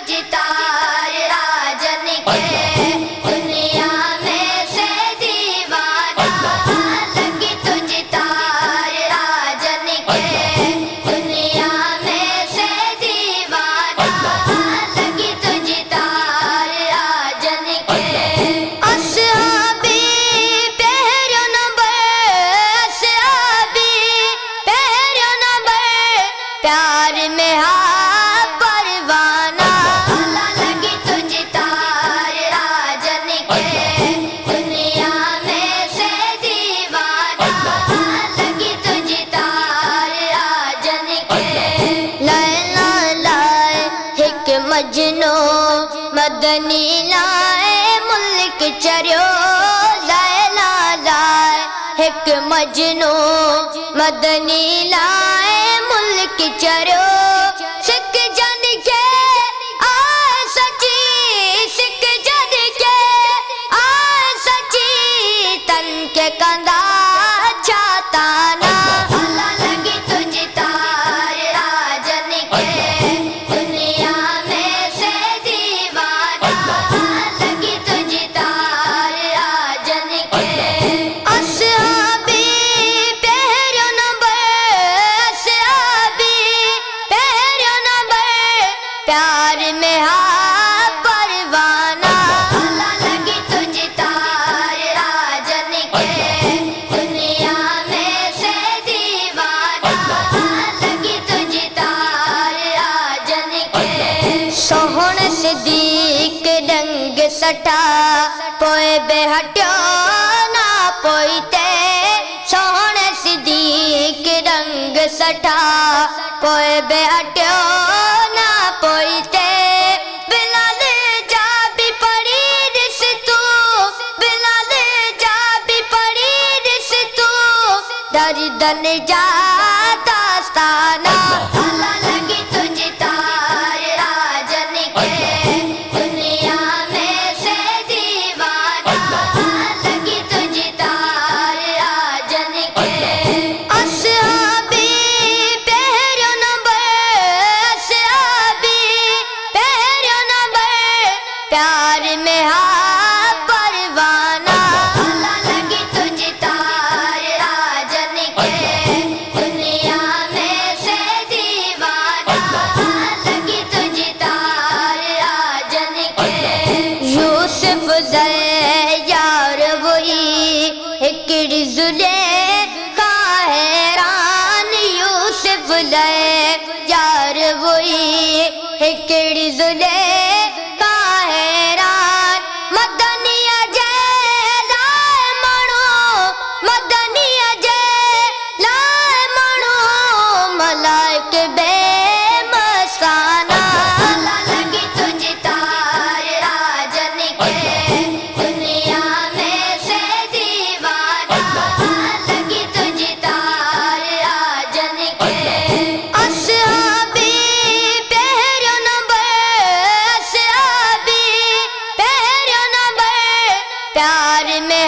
تجھ تار راجن کے دنیا میں سے دیوانہ لگی تجھ تار راجن کے دنیا میں سے دیوانہ لگی تجھ تار راجن کے اصحابی پہرو نمبر اصحابی پہرو نمبر پیار میں پروانہ لگی تجھ تار راجن کے دنیا میں سے دیوانہ لگی تجھ تار راجن کے لیلا لائے ایک مجنو مدنی لائے ملک چریو لیلا لائے ایک مجنو مدنی لائے ملک چریو سکھ جن کے آئے سچی سکھ جن کے آئے سچی تن کے کندھا چھاتانا لگی تجھ تار راجن کے دنیا میں سے دیوانہ لگی تجھ تار راجن کے اصحابی پہرو نمبر اصحابی پہرو نمبر پیار میں پروانہ لگی تجھ تار راجن کے دنیا میں سے دیوانہ لگی تجھ تار راجن کے سوہن صدیق رنگ سٹا پوئے بے ہٹیو نہ پوئی تے سوہن صدیق رنگ سٹا پوئے بے ہٹیو نہ پوئی تے بلال جا بھی پڑی رس تو بلال جا بھی پڑی رس تو دردن جا داستانہ لگی تجھ تار راجن کے دنیا میں سے دیوانہ لگی تجھ تار راجن کے اصحابی پہرو نمبر اصحابی پہرو نمبر پیار میں پروانہ لگی تجھ تار راجن کے دنیا میں سے دیوانہ لگی تجھ تار راجن کے یوسف دے یار وہی ایکڑی زلیخا حیران یوسف دے یار وہی ایکڑی زلیخا حیران مدنیا جے لائے مڑو مدنیا جے لائے مڑو ملائک بے مستانہ لگی تجھ تار راجن کے دنیا میں سے دیوانہ لگی تجھ تار راجن کے اصحابی پہرو نمبر اصحابی پہرو نمبر پیار میں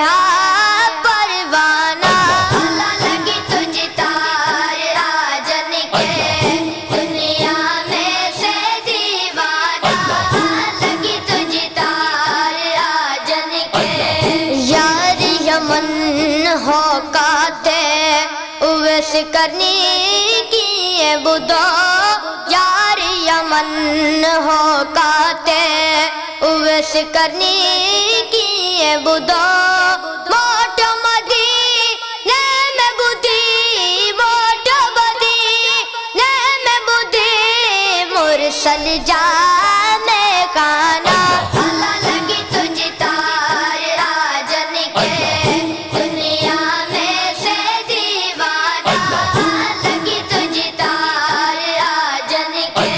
پروانہ لگی تجھ تار راجن کے دنیا میں سے دیوانہ لگی تجھ تار راجن کے یار یمن ہو کاتے اویس کرنی کی بدو یار یمن ہو کاتے اویس کرنی کی بدو موٹ مدی نیم بدی موٹ بدی نیم بدی مرسل جانے کانا لگی تجھ تار راجن کے دنیا میں سے دیوانہ لگی تجھ تار راجن کے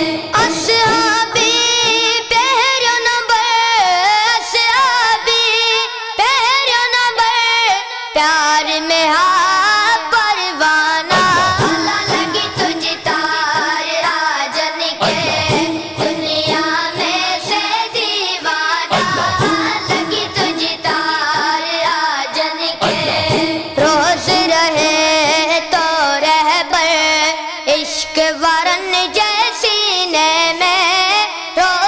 اصحابی پہرو نمبر اصحابی پہرو نمبر پیار میں پروانہ لگی تجھ تار راجن کے دنیا میں سے دیوانہ لگی تجھ تار راجن کے روز رہے تو رہبر عشق ورن جیسی نے میں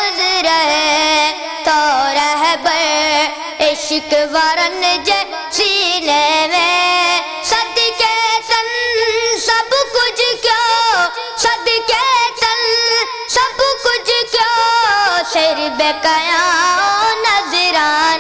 بن جے سینے میں صدقے تن سب کچھ کیوں صدقے تن سب کچھ کیوں سر بے قیام نظر آئے